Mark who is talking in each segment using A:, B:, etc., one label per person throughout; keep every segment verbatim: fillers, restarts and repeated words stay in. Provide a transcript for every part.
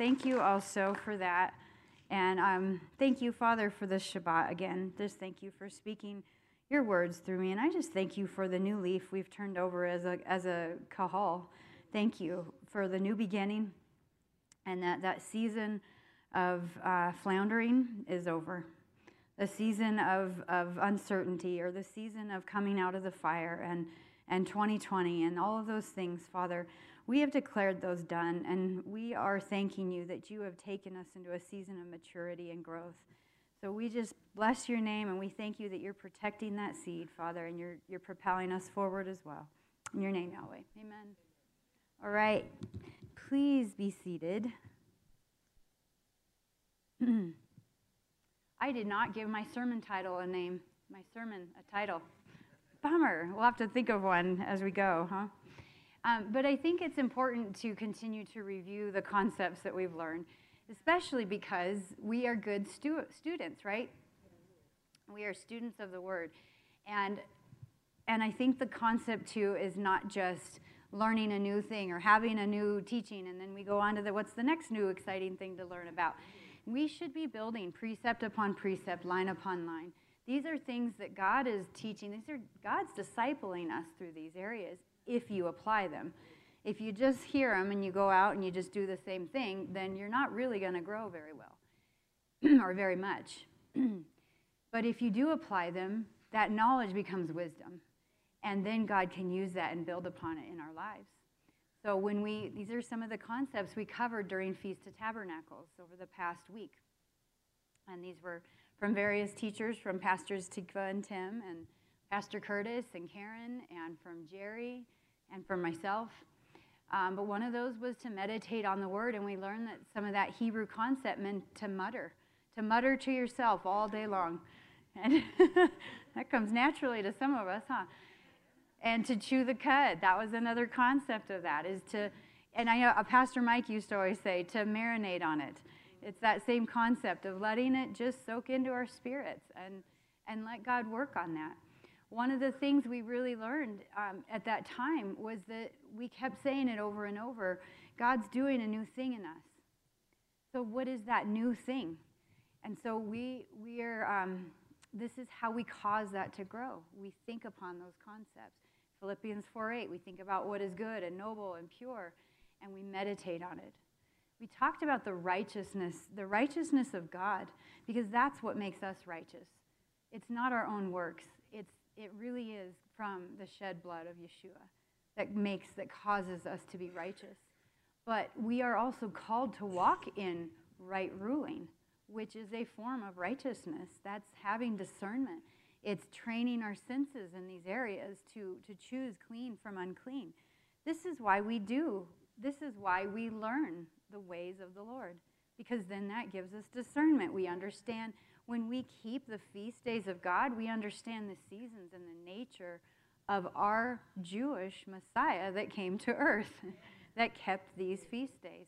A: thank you also for that. And um, thank you, Father, for this Shabbat again. Just thank you for speaking your words through me. And I just thank you for the new leaf we've turned over as a as a kahal. Thank you for the new beginning, and that, that season of uh, floundering is over. The season of, of uncertainty, or the season of coming out of the fire, and, and twenty twenty, and all of those things, Father, we have declared those done, and we are thanking you that you have taken us into a season of maturity and growth. So we just bless your name, and we thank you that you're protecting that seed, Father, and you're, you're propelling us forward as well. In your name, Yahweh. Amen. All right. Please be seated. I did not give my sermon title a name, my sermon a title. Bummer. We'll have to think of one as we go, huh? Um, but I think it's important to continue to review the concepts that we've learned, especially because we are good stu- students, right? We are students of the Word. And, and I think the concept, too, is not just learning a new thing or having a new teaching, and then we go on to the what's the next new exciting thing to learn about. We should be building precept upon precept, line upon line. These are things that God is teaching. These are God's discipling us through these areas if you apply them. If you just hear them and you go out and you just do the same thing, then you're not really going to grow very well or very much. But if you do apply them, that knowledge becomes wisdom. And then God can use that and build upon it in our lives. So when we, these are some of the concepts we covered during Feast of Tabernacles over the past week. And these were from various teachers, from Pastors Tikva and Tim, and Pastor Curtis and Karen, and from Jerry, and from myself. Um, but one of those was to meditate on the Word, and we learned that some of that Hebrew concept meant to mutter, to mutter to yourself all day long. And that comes naturally to some of us, huh? And to chew the cud, that was another concept of that, is to, and I know uh, Pastor Mike used to always say, to marinate on it. It's that same concept of letting it just soak into our spirits and, and let God work on that. One of the things we really learned um, at that time was that we kept saying it over and over, God's doing a new thing in us. So what is that new thing? And so we, we are, um, this is how we cause that to grow. We think upon those concepts. Philippians four eight, we think about what is good and noble and pure, and we meditate on it. We talked about the righteousness, the righteousness of God, because that's what makes us righteous. It's not our own works. It's, it really is from the shed blood of Yeshua that makes, that causes us to be righteous. But we are also called to walk in right ruling, which is a form of righteousness. That's having discernment. It's training our senses in these areas to, to choose clean from unclean. This is why we do. This is why we learn the ways of the Lord, because then that gives us discernment. We understand when we keep the feast days of God, we understand the seasons and the nature of our Jewish Messiah that came to earth, that kept these feast days.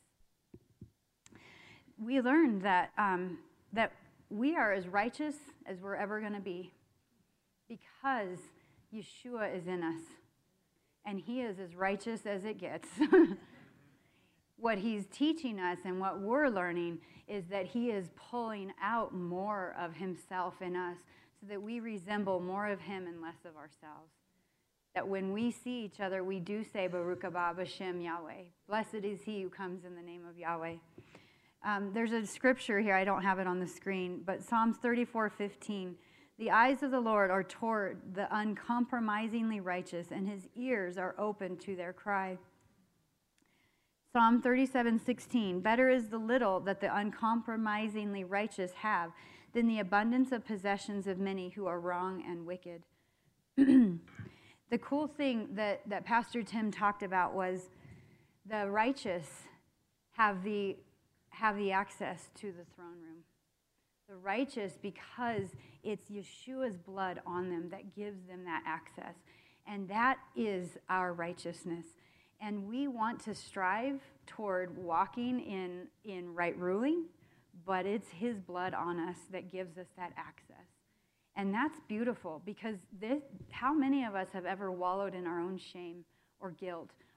A: We learned that, um, that we are as righteous as we're ever going to be, because Yeshua is in us, and he is as righteous as it gets. What he's teaching us and what we're learning is that he is pulling out more of himself in us so that we resemble more of him and less of ourselves. That when we see each other, we do say, Baruch haba b'shem Yahweh. Blessed is he who comes in the name of Yahweh. Um, there's a scripture here, I don't have it on the screen, but Psalms thirty-four fifteen. The eyes of the Lord are toward the uncompromisingly righteous, and his ears are open to their cry. Psalm thirty-seven sixteen. Better is the little that the uncompromisingly righteous have than the abundance of possessions of many who are wrong and wicked. The cool thing that, that Pastor Tim talked about was the righteous have the, have the access to the throne room. The righteous, because it's Yeshua's blood on them that gives them that access. And that is our righteousness. And we want to strive toward walking in, in right ruling, but it's his blood on us that gives us that access. And that's beautiful, because this, how many of us have ever wallowed in our own shame or guilt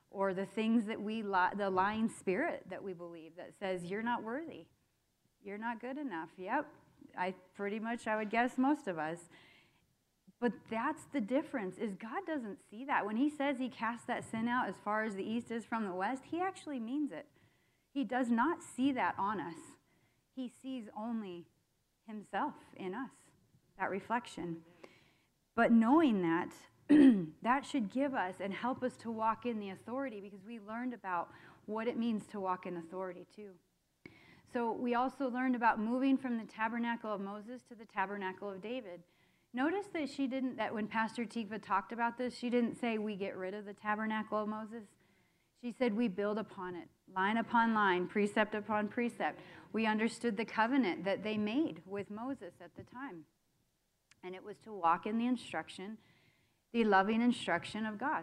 A: or the things that we, li- the lying spirit that we believe that says, you're not worthy. You're not good enough. Yep, I pretty much, I would guess most of us. But that's the difference, is God doesn't see that. When he says he casts that sin out as far as the east is from the west, he actually means it. He does not see that on us. He sees only himself in us, that reflection. But knowing that, that should give us and help us to walk in the authority, because we learned about what it means to walk in authority too. So we also learned about moving from the tabernacle of Moses to the tabernacle of David. Notice that she didn't, that when Pastor Tikva talked about this, she didn't say we get rid of the tabernacle of Moses. She said we build upon it, line upon line, precept upon precept. We understood the covenant that they made with Moses at the time. And it was to walk in the instruction, the loving instruction of God.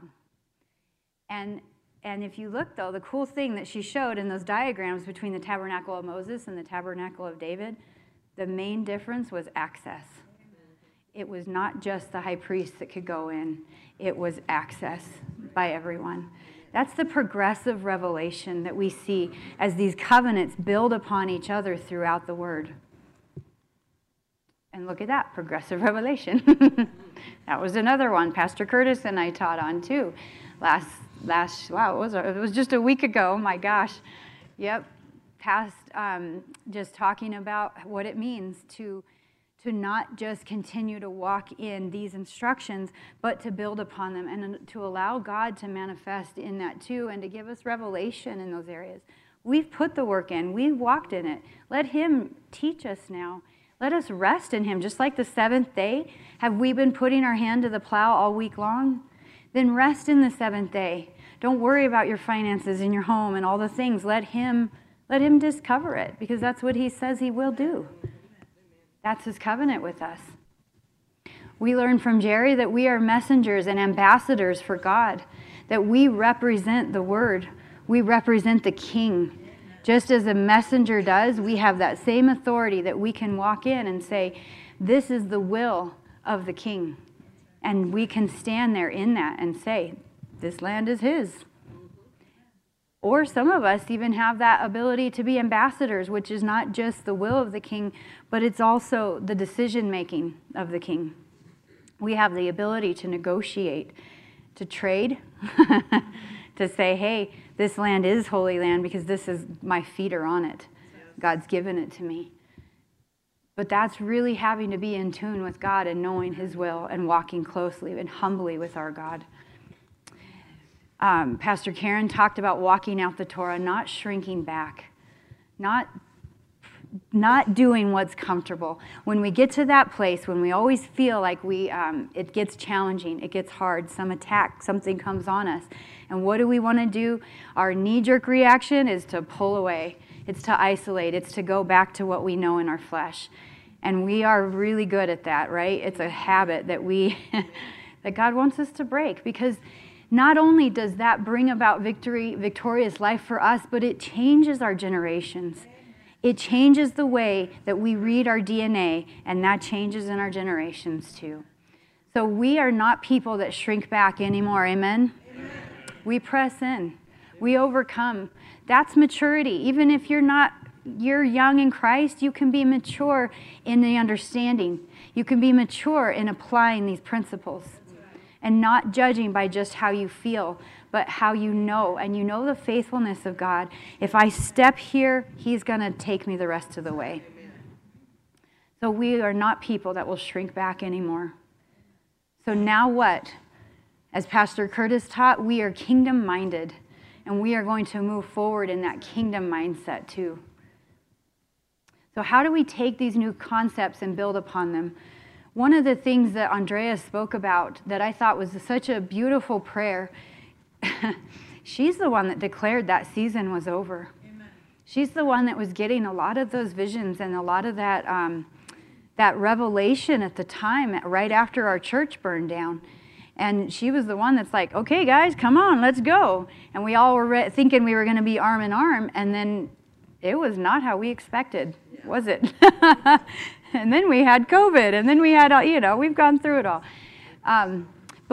A: And and if you look, though, the cool thing that she showed in those diagrams between the tabernacle of Moses and the tabernacle of David, the main difference was access. It was not just the high priest that could go in. It was access by everyone. That's the progressive revelation that we see as these covenants build upon each other throughout the Word. And look at that, progressive revelation. That was another one Pastor Curtis and I taught on too. Last, last wow, it was, it was just a week ago, my gosh. Yep, past um, just talking about what it means to to not just continue to walk in these instructions, but to build upon them and to allow God to manifest in that too, and to give us revelation in those areas. We've put the work in. We've walked in it. Let him teach us now. Let us rest in him. Just like the seventh day, have we been putting our hand to the plow all week long? Then rest in the seventh day. Don't worry about your finances in your home and all the things. Let him, let him discover it, because that's what he says he will do. That's his covenant with us. We learned from Jerry that we are messengers and ambassadors for God, that we represent the Word. We represent the King. Just as a messenger does, we have that same authority that we can walk in and say, this is the will of the King. And we can stand there in that and say, this land is his. Or some of us even have that ability to be ambassadors, which is not just the will of the King, but it's also the decision-making of the King. We have the ability to negotiate, to trade, to say, hey, this land is holy land because this is, my feet are on it. God's given it to me. But that's really having to be in tune with God and knowing his will and walking closely and humbly with our God. Um, Pastor Karen talked about walking out the Torah, not shrinking back, not, not doing what's comfortable. When we get to that place, when we always feel like we, um, it gets challenging, it gets hard, some attack, something comes on us. And what do we want to do? Our knee-jerk reaction is to pull away. It's to isolate. It's to go back to what we know in our flesh. And we are really good at that, right? It's a habit that we, that God wants us to break, because not only does that bring about victory, victorious life for us, but it changes our generations. It changes the way that we read our D N A, and that changes in our generations too. So we are not people that shrink back anymore, amen? Amen. We press in. We overcome. That's maturity. Even if you're not, you're young in Christ, you can be mature in the understanding. You can be mature in applying these principles. And not judging by just how you feel, but how you know. And you know the faithfulness of God. If I step here, he's going to take me the rest of the way. So we are not people that will shrink back anymore. So now what? As Pastor Curtis taught, we are kingdom-minded. And we are going to move forward in that kingdom mindset too. So how do we take these new concepts and build upon them? One of the things that Andrea spoke about that I thought was such a beautiful prayer, she's the one that declared that season was over. Amen. She's the one that was getting a lot of those visions and a lot of that, um, that revelation at the time, right after our church burned down. And she was the one that's like, okay, guys, come on, let's go. And we all were re- thinking we were going to be arm in arm, and then it was not how we expected, yeah. Was it? And then we had COVID, and then we had, you know, we've gone through it all. Um,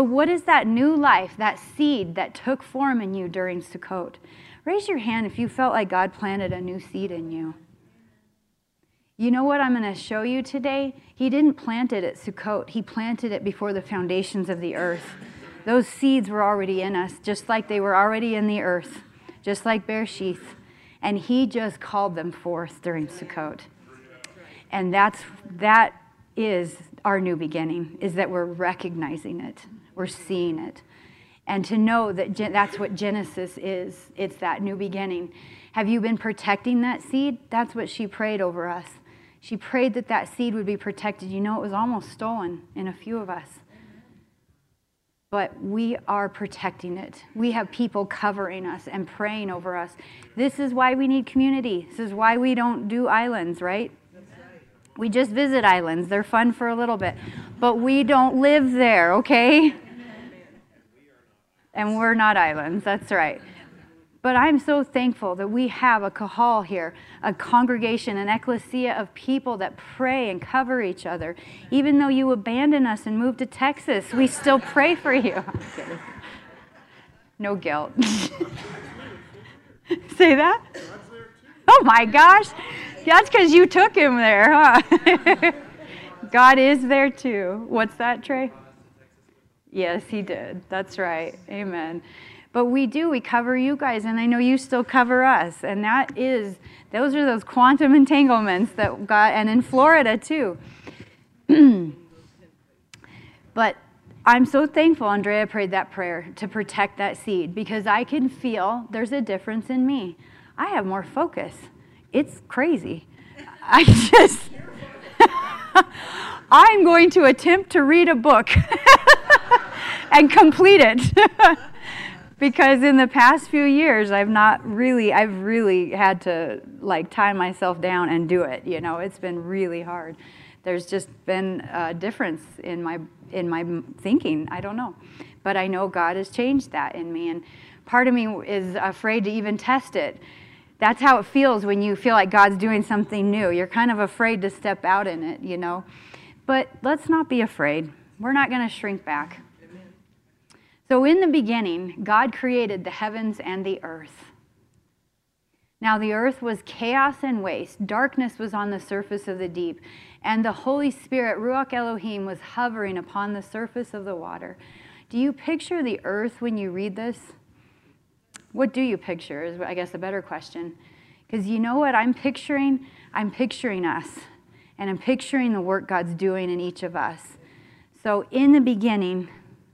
A: But what is that new life, that seed that took form in you during Sukkot? Raise your hand if you felt like God planted a new seed in you. You know what I'm going to show you today? He didn't plant it at Sukkot. He planted it before the foundations of the earth. Those seeds were already in us, just like they were already in the earth, just like Bereshith. And he just called them forth during Sukkot. And that's, that is our new beginning, is that we're recognizing it. We're seeing it. And to know that gen- that's what Genesis is. It's that new beginning. Have you been protecting that seed? That's what she prayed over us. She prayed that that seed would be protected. You know, it was almost stolen in a few of us. But we are protecting it. We have people covering us and praying over us. This is why we need community. This is why we don't do islands, right? We just visit islands. They're fun for a little bit. But we don't live there, okay? And we're not islands, that's right. But I'm so thankful that we have a kahal here, a congregation, an ecclesia of people that pray and cover each other. Even though you abandoned us and moved to Texas, we still pray for you. No guilt. Say that? Oh my gosh. That's because you took him there, huh? God is there too. What's that, Trey? Yes, he did. That's right. Amen. But we do, we cover you guys, and I know you still cover us. And that is, those are those quantum entanglements that got, and in Florida too. But I'm so thankful Andrea prayed that prayer to protect that seed, because I can feel there's a difference in me. I have more focus. It's crazy. I just, I'm going to attempt to read a book and complete it. Because in the past few years, I've not really, I've really had to like tie myself down and do it. You know, it's been really hard. There's just been a difference in my in my thinking. I don't know, but I know God has changed that in me, and part of me is afraid to even test it. That's how it feels when you feel like God's doing something new. You're kind of afraid to step out in it, you know. But let's not be afraid. We're not going to shrink back. So in the beginning, God created the heavens and the earth. Now the earth was chaos and waste. Darkness was on the surface of the deep. And the Holy Spirit, Ruach Elohim, was hovering upon the surface of the water. Do you picture the earth when you read this? What do you picture is, I guess, a better question. Because you know what I'm picturing? I'm picturing us. And I'm picturing the work God's doing in each of us. So in the beginning,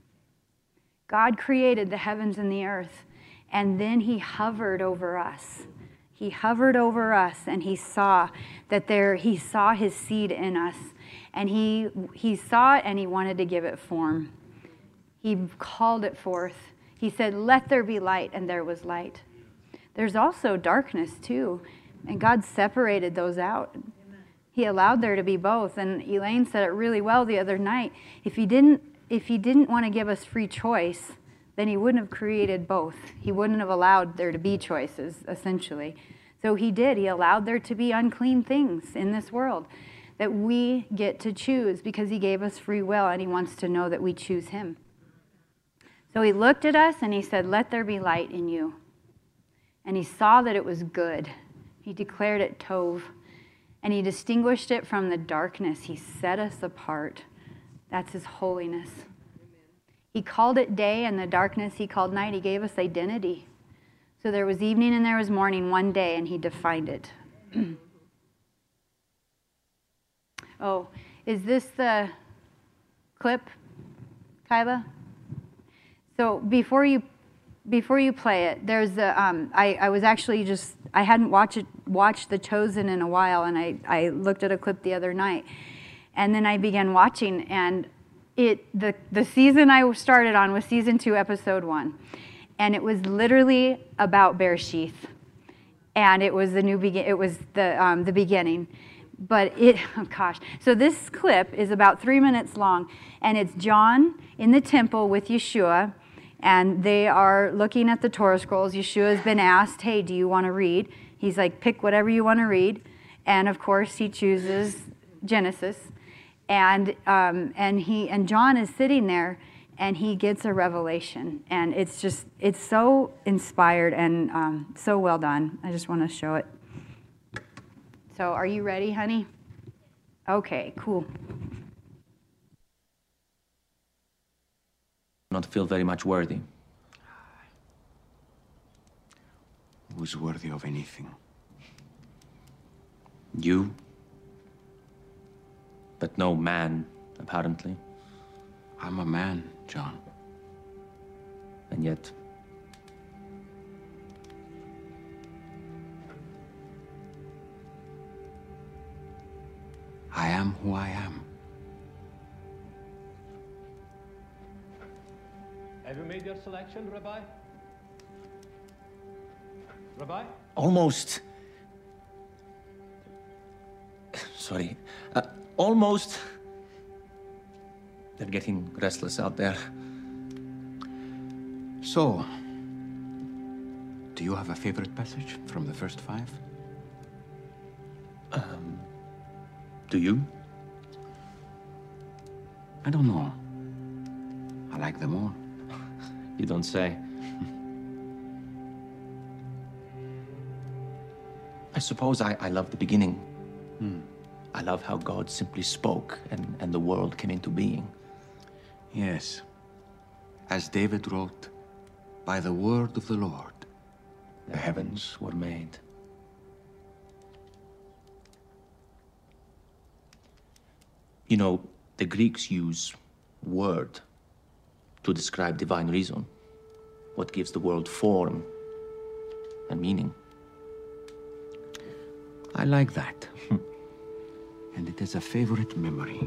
A: God created the heavens and the earth, and then he hovered over us. He hovered over us, and he saw that there, he saw his seed in us, and he, he saw it, and he wanted to give it form. He called it forth. He said, let there be light, and there was light. There's also darkness too, and God separated those out. He allowed there to be both, and Elaine said it really well the other night. If he didn't If he didn't want to give us free choice, then he wouldn't have created both. He wouldn't have allowed there to be choices, essentially. So he did. He allowed there to be unclean things in this world that we get to choose because he gave us free will, and he wants to know that we choose him. So he looked at us and he said, let there be light in you. And he saw that it was good. He declared it tov. And he distinguished it from the darkness. He set us apart. That's his holiness. He called it day, and the darkness he called night. He gave us identity. So there was evening and there was morning one day, and he defined it. Oh, is this the clip, Kyla? So before you before you play it, there's a, um, I, I was actually just, I hadn't watched it, watched The Chosen in a while, and I, I looked at a clip the other night. And then I began watching, and it the, the season I started on was season two, episode one. And it was literally about Bereshith. And it was the new begin it was the um, the beginning. But it oh gosh. So this clip is about three minutes long, and it's John in the temple with Yeshua, and they are looking at the Torah scrolls. Yeshua has been asked, hey, do you want to read? He's like, pick whatever you want to read. And of course he chooses Genesis. And um, and he and John is sitting there, and he gets a revelation. And it's just, it's so inspired and um, so well done. I just want to show it. So are you ready, honey? Okay, cool.
B: Not feel very much worthy.
C: Who's worthy of anything?
B: You? But no man, apparently.
C: I'm a man, John.
B: And yet...
C: I am who I am.
D: Have you made your selection, Rabbi? Rabbi?
B: Almost... Sorry. Uh, almost... They're getting restless out there.
C: So, do you have a favorite passage from the first five?
B: Um, do you?
C: I don't know. I like them all.
B: You don't say. I suppose I, I love the beginning.
C: Hmm.
B: I love how God simply spoke and, and the world came into being.
C: Yes. As David wrote, by the word of the Lord,
B: The heavens were made. You know, the Greeks use word to describe divine reason, what gives the world form and meaning.
C: I like that. And it is a favorite memory.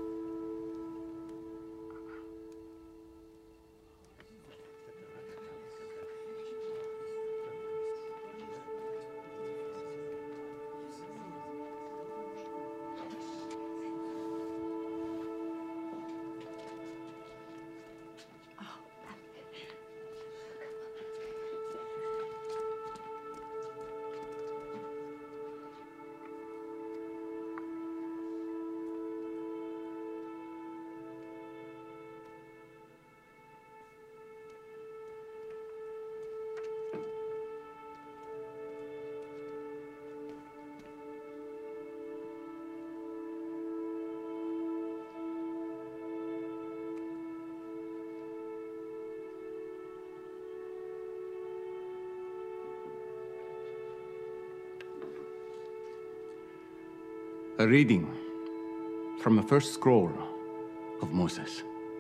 C: A reading from the first scroll of Moses.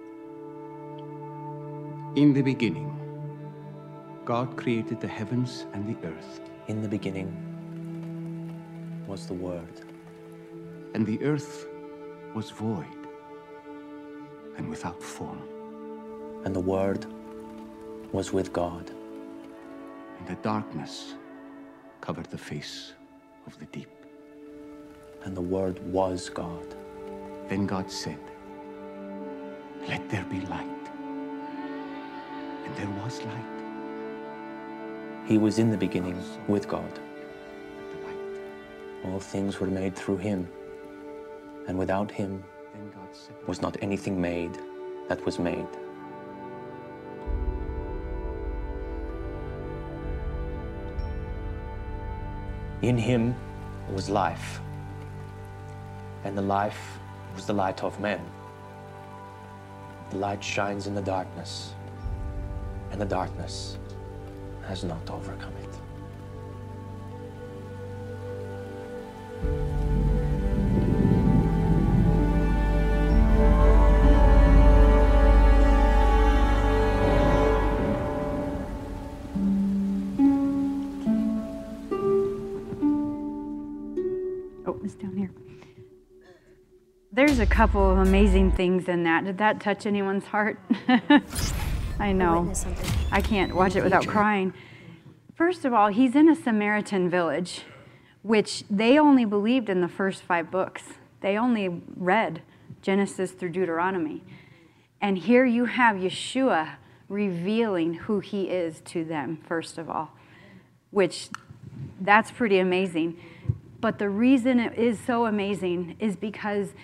C: In the beginning, God created the heavens and the earth.
B: In the beginning was the Word.
C: And the earth was void and without form.
B: And the Word was with God.
C: And the darkness covered the face of the deep.
B: And the Word was God.
C: Then God said, let there be light. And there was light.
B: He was in the beginning with God.
C: And the light.
B: All things were made through him, and without him
C: Then God said,
B: was not anything made that was made. In him was life, and the life was the light of men. The light shines in the darkness, and the darkness has not overcome it.
A: Oh, it's down here. There's a couple of amazing things in that. Did that touch anyone's heart? I know. I can't watch it without crying. First of all, he's in a Samaritan village, which they only believed in the first five books. They only read Genesis through Deuteronomy. And here you have Yeshua revealing who he is to them, first of all, which that's pretty amazing. But the reason it is so amazing is because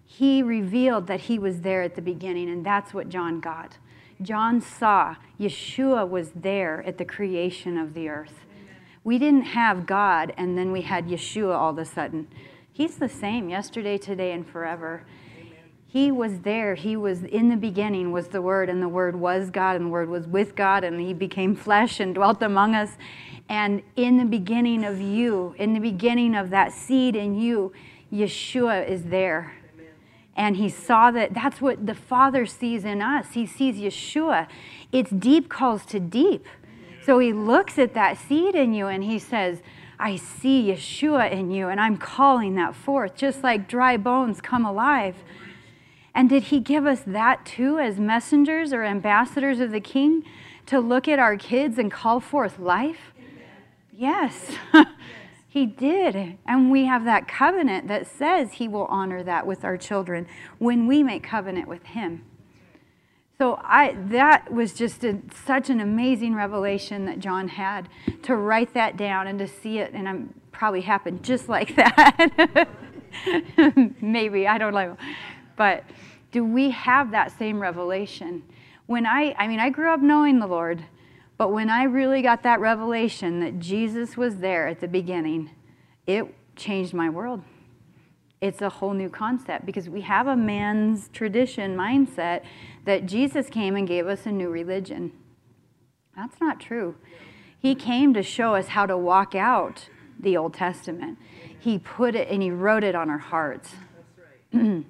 A: He revealed that he was there at the beginning, and that's what John got. John saw Yeshua was there at the creation of the earth. We didn't have God, and then we had Yeshua all of a sudden. He's the same yesterday, today, and forever. He was there. He was in the beginning was the Word, and the Word was God, and the Word was with God, and he became flesh and dwelt among us. And in the beginning of you, in the beginning of that seed in you, Yeshua is there. And he saw that. That's what the Father sees in us. He sees Yeshua. It's deep calls to deep. So he looks at that seed in you and he says, I see Yeshua in you, and I'm calling that forth, just like dry bones come alive. And did he give us that too as messengers or ambassadors of the King, to look at our kids and call forth life? Yes. He did. And we have that covenant that says he will honor that with our children when we make covenant with him. So I that was just a, such an amazing revelation that John had, to write that down and to see it, and I'm probably happened just like that. Maybe, I don't know. But do we have that same revelation? When I, I mean, I grew up knowing the Lord, but when I really got that revelation that Jesus was there at the beginning, it changed my world. It's a whole new concept, because we have a man's tradition mindset that Jesus came and gave us a new religion. That's not true. He came to show us how to walk out the Old Testament. He put it and he wrote it on our hearts. That's right.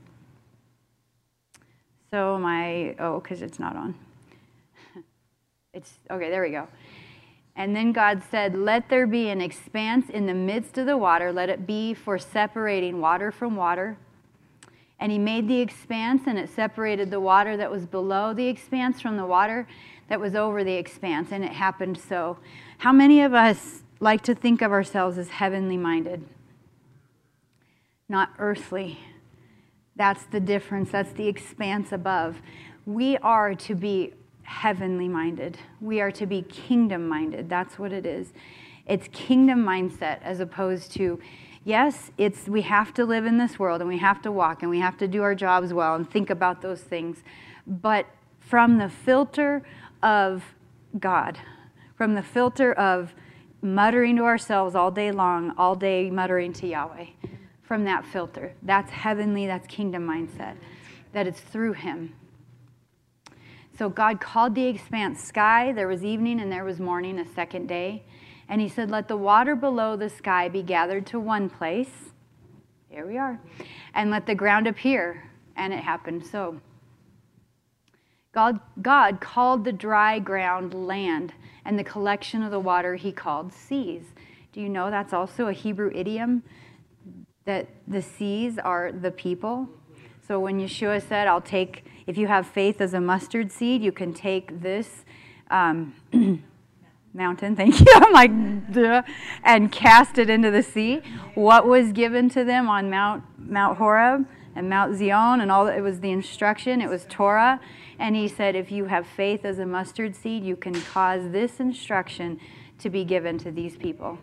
A: So my, oh, because it's not on. It's, okay, there we go. And then God said, let there be an expanse in the midst of the water. Let it be for separating water from water. And he made the expanse, and it separated the water that was below the expanse from the water that was over the expanse. And it happened so. How many of us like to think of ourselves as heavenly minded? Not earthly. That's the difference. That's the expanse above. We are to be heavenly minded. We are to be kingdom minded. That's what it is. It's kingdom mindset, as opposed to, yes, it's we have to live in this world, and we have to walk, and we have to do our jobs well and think about those things, but from the filter of God, from the filter of muttering to ourselves all day long, all day muttering to Yahweh. From that filter. That's heavenly, that's kingdom mindset. That it's through him. So God called the expanse sky. There was evening and there was morning, a second day. And he said, let the water below the sky be gathered to one place. Here we are. And let the ground appear. And it happened so. God, God called the dry ground land, and the collection of the water he called seas. Do you know that's also a Hebrew idiom? That the seas are the people. So when Yeshua said, I'll take, if you have faith as a mustard seed, you can take this um, mountain, thank you, I'm like, duh, and cast it into the sea. What was given to them on Mount Mount Horeb and Mount Zion, and all that, it was the instruction, it was Torah. And he said, if you have faith as a mustard seed, you can cause this instruction to be given to these people.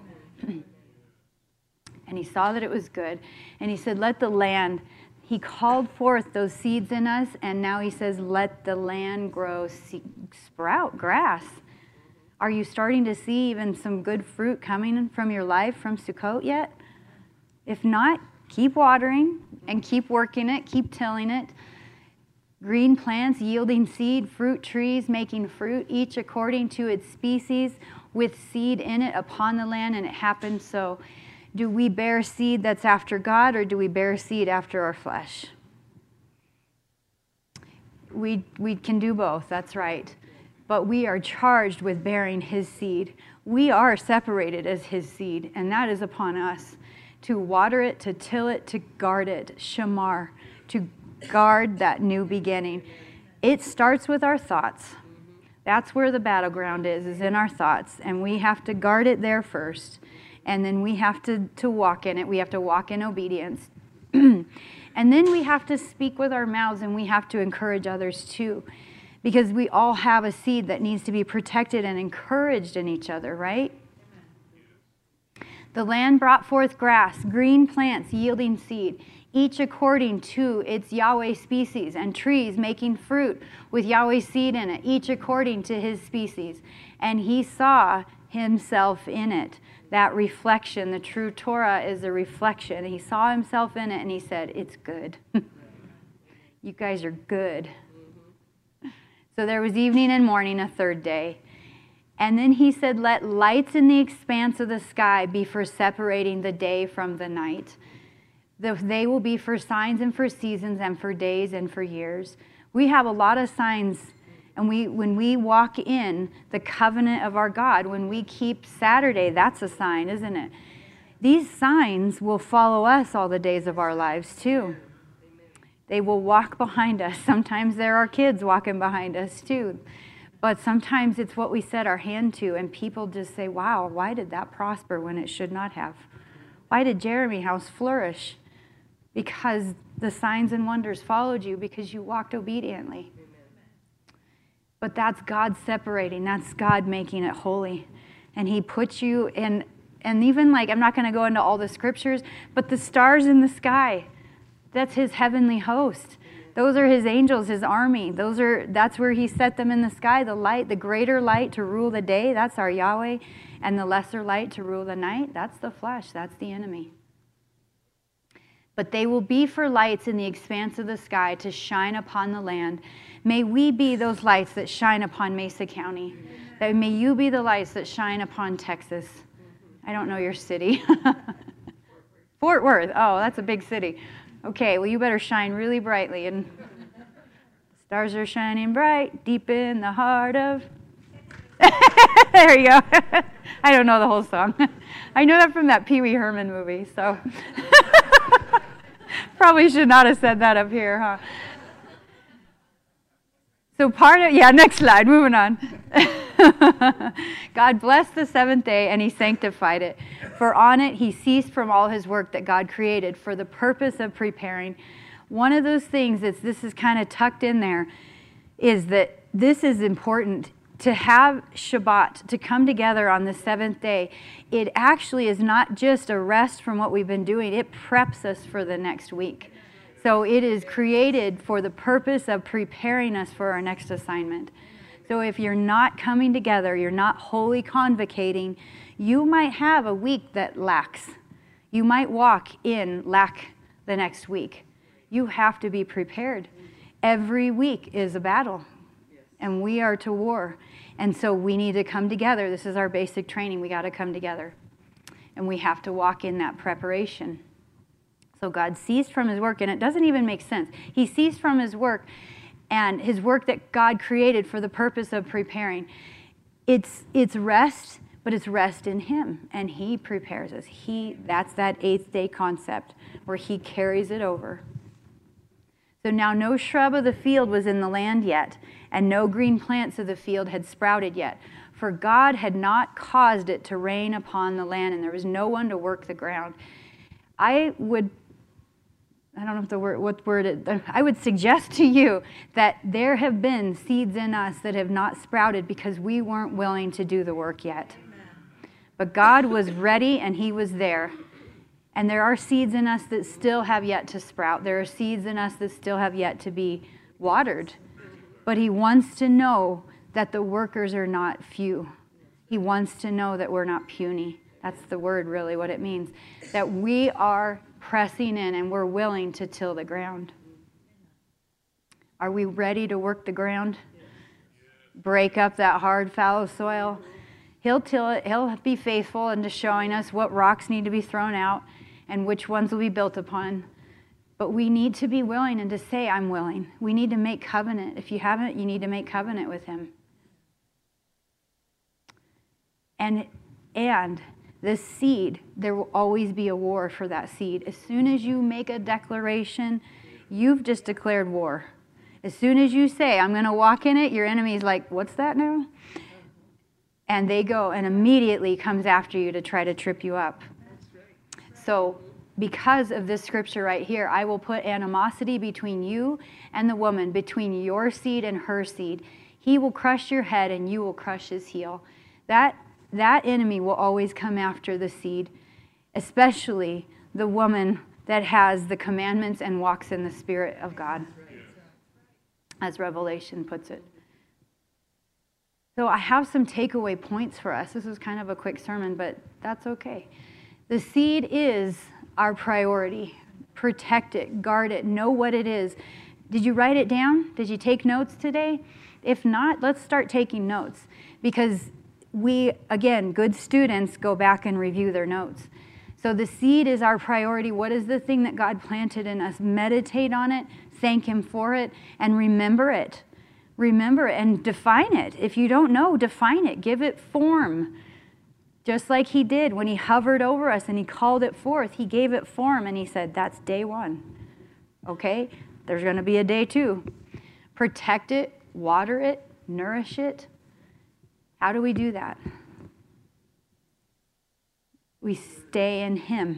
A: And he saw that it was good. And he said, let the land, he called forth those seeds in us, and now he says, let the land grow, see, sprout, grass. Are you starting to see even some good fruit coming from your life from Sukkot yet? If not, keep watering and keep working it, keep tilling it. Green plants yielding seed, fruit trees making fruit, each according to its species, with seed in it upon the land, and it happened so. Do we bear seed that's after God, or do we bear seed after our flesh? We, we can do both, that's right. But we are charged with bearing his seed. We are separated as his seed, and that is upon us to water it, to till it, to guard it, shamar, to guard that new beginning. It starts with our thoughts. That's where the battleground is, is in our thoughts, and we have to guard it there first. And then we have to, to walk in it. We have to walk in obedience. And then we have to speak with our mouths, and we have to encourage others too. Because we all have a seed that needs to be protected and encouraged in each other, right? The land brought forth grass, green plants yielding seed, each according to its Yahweh species, and trees making fruit with Yahweh's seed in it, each according to his species. And he saw himself in it. That reflection, the true Torah is a reflection. He saw himself in it and he said, it's good. You guys are good. So there was evening and morning, a third day. And then he said, let lights in the expanse of the sky be for separating the day from the night. They will be for signs and for seasons and for days and for years. We have a lot of signs, and we when we walk in the covenant of our God, when we keep Saturday, that's a sign, isn't it? These signs will follow us all the days of our lives too. They will walk behind us. Sometimes there are kids walking behind us too. But sometimes it's what we set our hand to, and people just say, wow, why did that prosper when it should not have? Why did Jeremy House flourish? Because the signs and wonders followed you because you walked obediently. But that's God separating. That's God making it holy. And he puts you in, and even like, I'm not going to go into all the scriptures, but the stars in the sky, that's his heavenly host. Those are his angels, his army. Those are, that's where he set them in the sky. The light, the greater light to rule the day, that's our Yahweh. And the lesser light to rule the night, that's the flesh, that's the enemy. But they will be for lights in the expanse of the sky to shine upon the land. May we be those lights that shine upon Mesa County. That may you be the lights that shine upon Texas. I don't know your city. Fort Worth. Oh, that's a big city. Okay, well, you better shine really brightly. And stars are shining bright deep in the heart of... There you go. I don't know the whole song. I know that from that Pee Wee Herman movie, so... Probably should not have said that up here, huh? So part of... Yeah, next slide. Moving on. God blessed the seventh day, and he sanctified it. For on it he ceased from all his work that God created for the purpose of preparing. One of those things that's this is kind of tucked in there is that this is important. To have Shabbat, to come together on the seventh day, it actually is not just a rest from what we've been doing. It preps us for the next week. So it is created for the purpose of preparing us for our next assignment. So if you're not coming together, you're not wholly convocating, you might have a week that lacks. You might walk in lack the next week. You have to be prepared. Every week is a battle, and we are to war. And so we need to come together. This is our basic training. We got to come together, and we have to walk in that preparation. So God ceased from his work, and it doesn't even make sense. He ceased from his work, and his work that God created for the purpose of preparing. It's it's rest, but it's rest in him, and he prepares us. He that's that eighth day concept where he carries it over. So now no shrub of the field was in the land yet, and no green plants of the field had sprouted yet, for God had not caused it to rain upon the land, and there was no one to work the ground. I would, I don't know if the word, what word it, I would suggest to you that there have been seeds in us that have not sprouted because we weren't willing to do the work yet. But God was ready, and he was there. And there are seeds in us that still have yet to sprout. There are seeds in us that still have yet to be watered. But he wants to know that the workers are not few. He wants to know that we're not puny. That's the word, really, what it means. That we are pressing in and we're willing to till the ground. Are we ready to work the ground? Break up that hard, fallow soil? He'll till it. He'll be faithful into showing us what rocks need to be thrown out and which ones will be built upon. But we need to be willing and to say, I'm willing. We need to make covenant. If you haven't, you need to make covenant with him. And, and this seed, there will always be a war for that seed. As soon as you make a declaration, you've just declared war. As soon as you say, I'm going to walk in it, your enemy's like, what's that now? And they go and immediately comes after you to try to trip you up. So because of this scripture right here, I will put animosity between you and the woman, between your seed and her seed. He will crush your head and you will crush his heel. That, that enemy will always come after the seed. especially the woman that has the commandments and walks in the Spirit of God, as Revelation puts it. So I have some takeaway points for us. This is kind of a quick sermon, but that's okay. The seed is our priority. Protect it, guard it, know what it is. Did you write it down? Did you take notes today? If not, let's start taking notes, because we, again, good students go back and review their notes. So the seed is our priority. What is the thing that God planted in us? Meditate on it, thank Him for it, and remember it. Remember it and define it. If you don't know, define it. Give it form. Just like He did when He hovered over us and He called it forth. He gave it form and He said, that's day one. Okay? There's going to be a day two. Protect it, water it, nourish it. How do we do that? We stay in Him.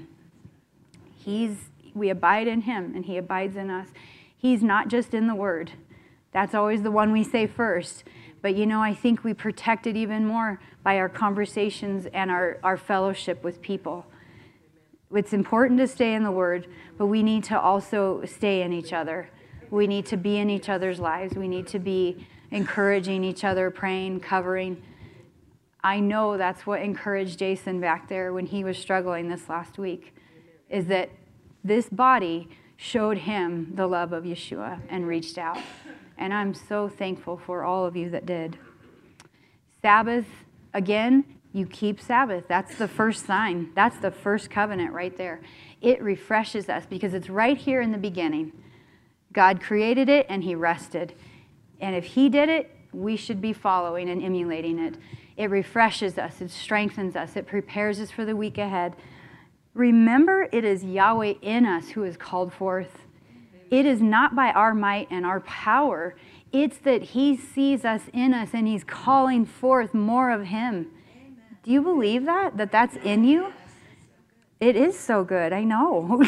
A: He's, we abide in Him and He abides in us. He's not just in the Word. That's always the one we say first. But you know, I think we protect it even more by our conversations and our, our fellowship with people. It's important to stay in the Word, but we need to also stay in each other. We need to be in each other's lives. We need to be encouraging each other, praying, covering. I know that's what encouraged Jason back there when he was struggling this last week, is that this body showed him the love of Yeshua and reached out. And I'm so thankful for all of you that did. Sabbath, again, you keep Sabbath. That's the first sign. That's the first covenant right there. It refreshes us because it's right here in the beginning. God created it and He rested. And if He did it, we should be following and emulating it. It refreshes us. It strengthens us. It prepares us for the week ahead. Remember, it is Yahweh in us who is called forth. It is not by our might and our power. It's that He sees us in us and He's calling forth more of Him. Do you believe that? That that's in you? It is so good. I know.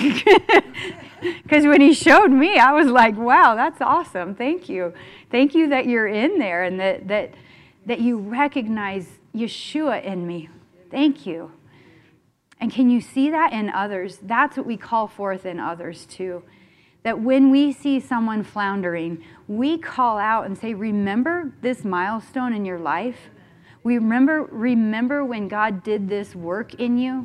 A: Because when He showed me, I was like, wow, that's awesome. Thank you. Thank you that you're in there and that that that you recognize Yeshua in me. Thank you. And can you see that in others? That's what we call forth in others too. That when we see someone floundering, we call out and say, remember this milestone in your life? We remember, remember when God did this work in you?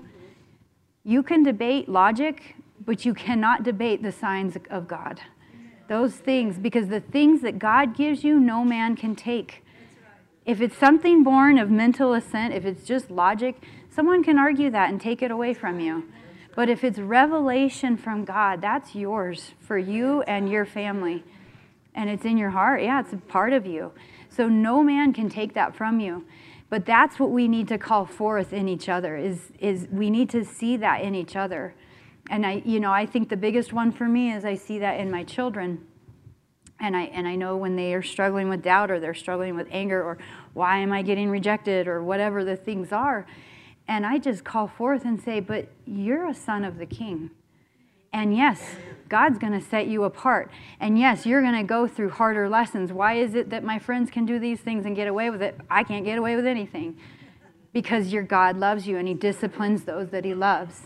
A: You can debate logic, but you cannot debate the signs of God. Those things, because the things that God gives you, no man can take. If it's something born of mental assent, if it's just logic, someone can argue that and take it away from you. But if it's revelation from God, that's yours for you and your family. And it's in your heart. Yeah, it's a part of you. So no man can take that from you. But that's what we need to call forth in each other, is, is we need to see that in each other. And I, you know, I think the biggest one for me is I see that in my children. And I, and I know when they are struggling with doubt or they're struggling with anger or why am I getting rejected or whatever the things are. And I just call forth and say, but you're a son of the King. And yes, God's going to set you apart. And yes, you're going to go through harder lessons. Why is it that my friends can do these things and get away with it? I can't get away with anything. Because your God loves you and He disciplines those that He loves.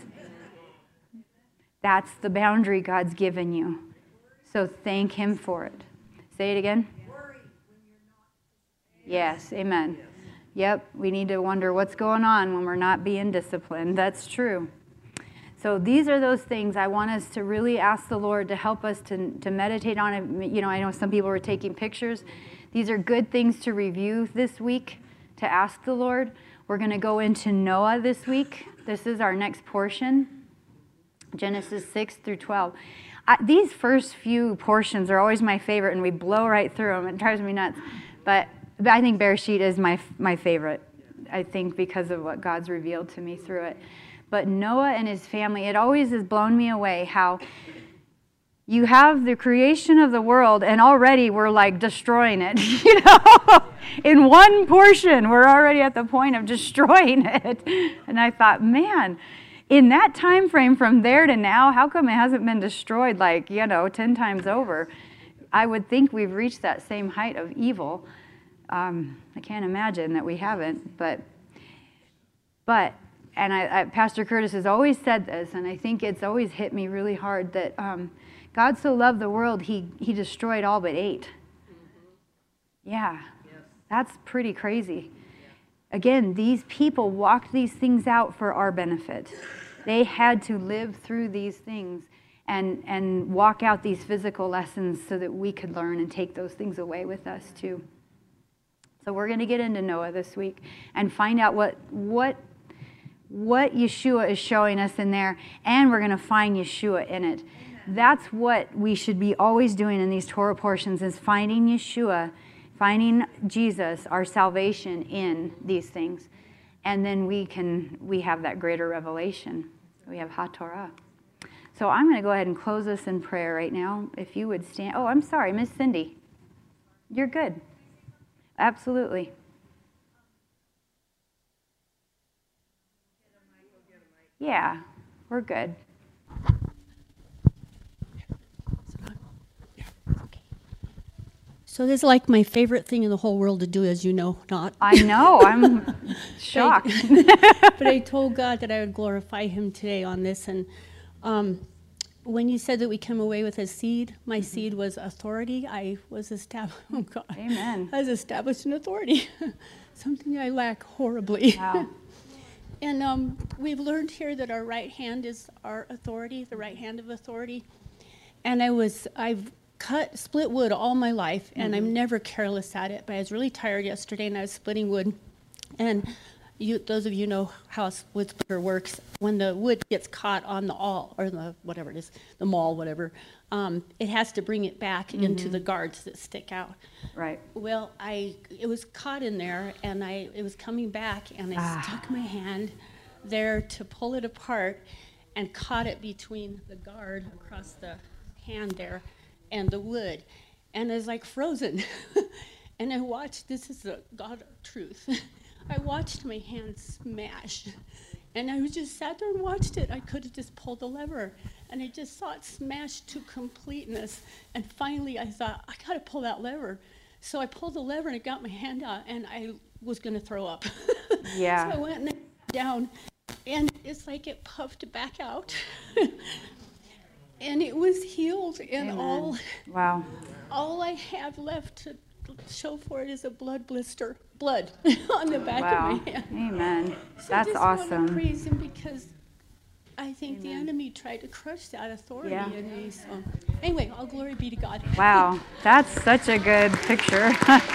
A: That's the boundary God's given you. So thank Him for it. Say it again. Yes, amen. Yep, we need to wonder what's going on when we're not being disciplined. That's true. So these are those things I want us to really ask the Lord to help us to, to meditate on it. You know, I know some people were taking pictures. These are good things to review this week, to ask the Lord. We're going to go into Noah this week. This is our next portion, Genesis six through twelve. I, these first few portions are always my favorite, and we blow right through them. It drives me nuts. But But I think Bereshit is my my favorite, I think, because of what God's revealed to me through it. But Noah and his family, it always has blown me away how you have the creation of the world and already we're like destroying it. You know, in one portion, we're already at the point of destroying it. And I thought, man, in that time frame from there to now, how come it hasn't been destroyed like, you know, ten times over? I would think we've reached that same height of evil. Um, I can't imagine that we haven't, but but and I, I, Pastor Curtis has always said this, and I think it's always hit me really hard, that um, God so loved the world, he, he destroyed all but eight. Mm-hmm. Yeah, yes. That's pretty crazy. Yeah. Again, these people walked these things out for our benefit. They had to live through these things and, and walk out these physical lessons so that we could learn and take those things away with us too. So we're going to get into Noah this week and find out what what what Yeshua is showing us in there, and we're going to find Yeshua in it. That's what we should be always doing in these Torah portions, is finding Yeshua, finding Jesus, our salvation in these things. And then we can we have that greater revelation. We have HaTorah. So I'm going to go ahead and close this in prayer right now. If you would stand. Oh, I'm sorry, Miss Cindy. You're good. Absolutely. Yeah, we're good.
E: So this is like my favorite thing in the whole world to do, as you know, not.
A: I know, I'm shocked.
E: But I told God that I would glorify him today on this. And um, when you said that we come away with a seed, my mm-hmm. seed was authority. I was established, oh God.
A: Amen.
E: I was established in authority, something I lack horribly.
A: Wow.
E: And um, we've learned here that our right hand is our authority, the right hand of authority. And I was, I've cut, split wood all my life, and mm-hmm. I'm never careless at it, but I was really tired yesterday, and I was splitting wood. And you, those of you know how a wood splitter works. When the wood gets caught on the awl, or the whatever it is, the maul, whatever, um, it has to bring it back mm-hmm. into the guards that stick out.
A: Right.
E: Well, I it was caught in there, and I it was coming back, and I ah. stuck my hand there to pull it apart, and caught it between the guard across the hand there and the wood, and it's like frozen. And I watched, this is the God truth, I watched my hand smash, and I was just sat there and watched it. I could have just pulled the lever, and I just saw it smash to completeness, and finally I thought, I gotta pull that lever. So I pulled the lever and I got my hand out, and I was gonna throw up.
A: Yeah.
E: So I went and I sat down, and it's like it puffed back out. And it was healed, and
A: Amen.
E: all
A: wow.
E: all I have left to show for it is a blood blister, blood on the back
A: wow.
E: of my hand.
A: Amen.
E: So
A: That's
E: I just
A: awesome.
E: want to praise him, because I think
A: Amen.
E: the enemy tried to crush that authority
A: Yeah.
E: in me. So anyway, all glory be to God.
A: Wow, that's such a good picture.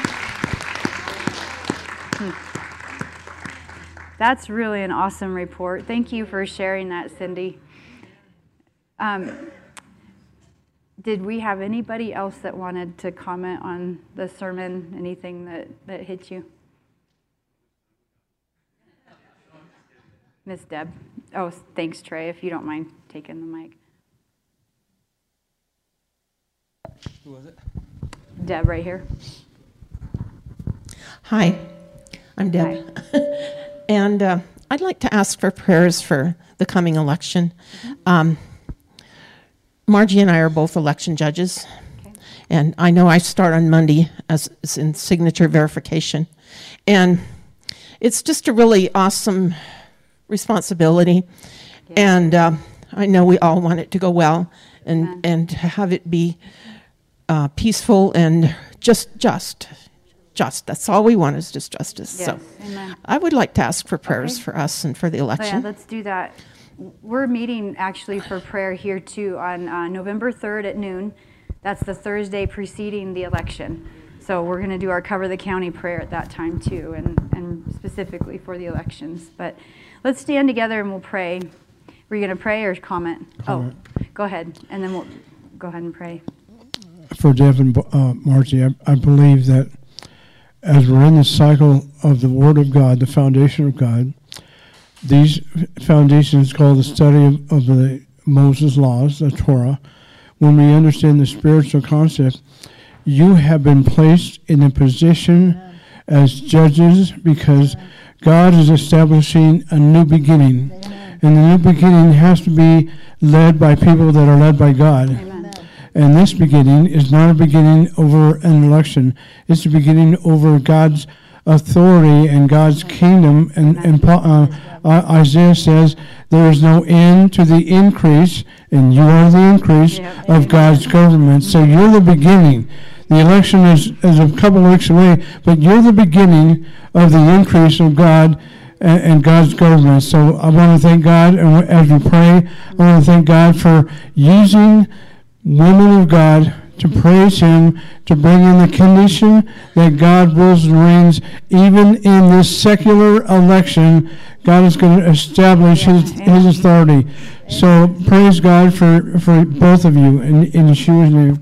A: That's really an awesome report. Thank you for sharing that, Cindy. Um, did we have anybody else that wanted to comment on the sermon? Anything that, that hit you? Miss Deb. Oh, thanks, Trey, if you don't mind taking the mic.
F: Who was it?
A: Deb, right here.
G: Hi, I'm Deb. Hi. And uh, I'd like to ask for prayers for the coming election. Mm-hmm. Um, Margie and I are both election judges, okay. And I know I start on Monday as, as in signature verification. And it's just a really awesome responsibility. Yeah. And uh, I know we all want it to go well, and, and to have it be uh, peaceful and just just. Just, that's all we want, is just justice.
A: Yes,
G: so
A: amen.
G: I would like to ask for prayers
A: okay.
G: for us and for the election.
A: Oh, yeah, let's do that. We're meeting actually for prayer here too on uh, November third at noon. That's the Thursday preceding the election. So we're going to do our Cover the County prayer at that time too, and, and specifically for the elections. But let's stand together and we'll pray. Were you going to pray or comment? comment? Oh, go ahead, and then we'll go ahead and pray.
H: For Deb and uh, Margie, I, I believe that as we're in the cycle of the Word of God, the foundation of God, these foundations called the study of, of the Moses laws, the Torah, when we understand the spiritual concept, you have been placed in a position as judges, because God is establishing a new beginning. And the new beginning has to be led by people that are led by God. Amen. And this beginning is not a beginning over an election. It's a beginning over God's authority and God's kingdom. And, and uh, uh, Isaiah says there is no end to the increase, and you are the increase
A: Yep.
H: of God's government. So you're the beginning. The election is, is a couple of weeks away, but you're the beginning of the increase of God and, and God's government. So I want to thank God, and as we pray, I want to thank God for using women of God to praise Him, to bring in the condition that God rules and reigns. Even in this secular election, God is going to establish His, His authority. So praise God for, for both of you in, in Yeshua's name.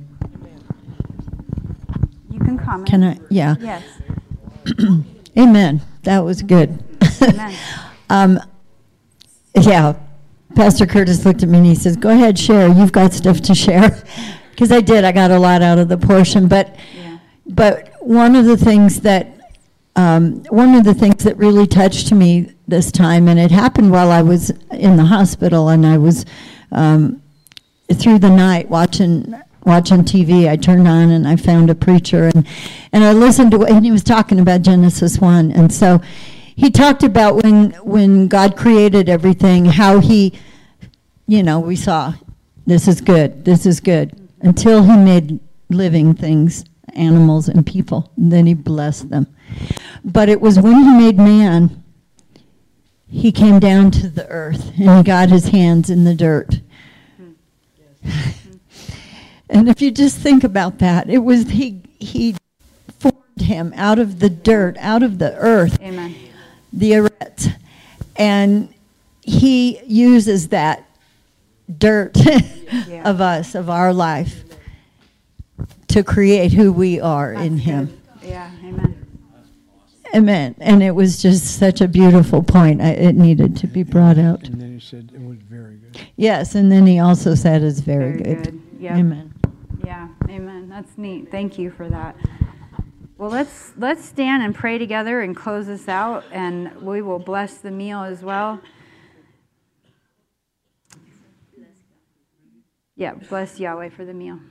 A: You can comment.
I: Can I? Yeah.
A: Yes.
I: Amen. That was good.
A: Amen.
I: um, yeah. Pastor Curtis looked at me and he says, "Go ahead, share. You've got stuff to share." Because I did. I got a lot out of the portion. But,
A: Yeah.
I: but one of the things that um, one of the things that really touched me this time, and it happened while I was in the hospital, and I was um, through the night watching. watching T V, I turned on and I found a preacher, and, and I listened to, and he was talking about Genesis one. And so he talked about when, when God created everything, how he, you know, we saw, this is good, this is good, until he made living things, animals and people, and then he blessed them. But it was when he made man, he came down to the earth, and he got his hands in the dirt. And if you just think about that, it was he he formed him out of the dirt, out of the earth,
A: Amen.
I: the earth, and he uses that dirt
A: Yeah.
I: of us, of our life, to create who we are in
A: That's
I: him.
A: good. Yeah. Amen.
I: Amen. And it was just such a beautiful point. I, it needed to be brought out.
H: And then he said it was very good.
I: Yes, and then he also said it's very,
A: Very
I: good.
A: good. Yep.
I: Amen.
A: Yeah, amen. That's neat. Thank you for that. Well, let's let's stand and pray together and close this out, and we will bless the meal as well. Yeah, bless Yahweh for the meal.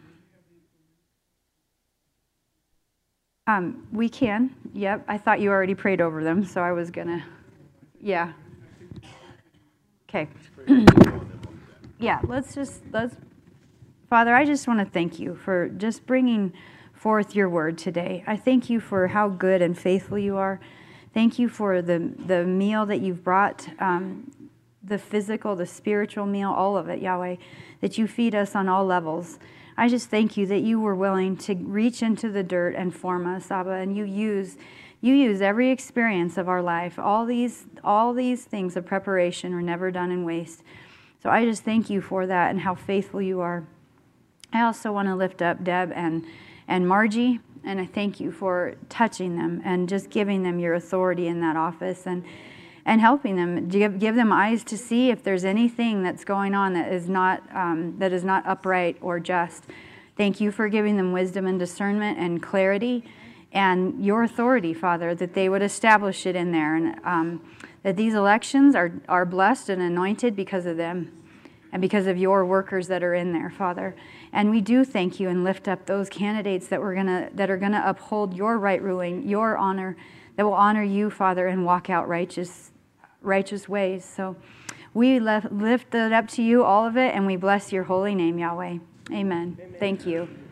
A: Um, we can. Yep. I thought you already prayed over them, so I was gonna. Yeah. Okay. Yeah. Let's just let's. Father, I just want to thank you for just bringing forth your word today. I thank you for how good and faithful you are. Thank you for the, the meal that you've brought, um, the physical, the spiritual meal, all of it, Yahweh, that you feed us on all levels. I just thank you that you were willing to reach into the dirt and form us, Abba, and you use you use every experience of our life. All these all these things of preparation are never done in waste. So I just thank you for that and how faithful you are. I also want to lift up Deb and, and Margie, and I thank you for touching them and just giving them your authority in that office and and helping them, give, give them eyes to see if there's anything that's going on that is not um, that is not upright or just. Thank you for giving them wisdom and discernment and clarity and your authority, Father, that they would establish it in there, and um, that these elections are, are blessed and anointed because of them and because of your workers that are in there, Father. And we do thank you and lift up those candidates that we're gonna that are gonna uphold your right ruling, your honor, that will honor you, Father, and walk out righteous, righteous ways. So we lift, lift it up to you, all of it, and we bless your holy name, Yahweh. Amen. Amen. Thank you.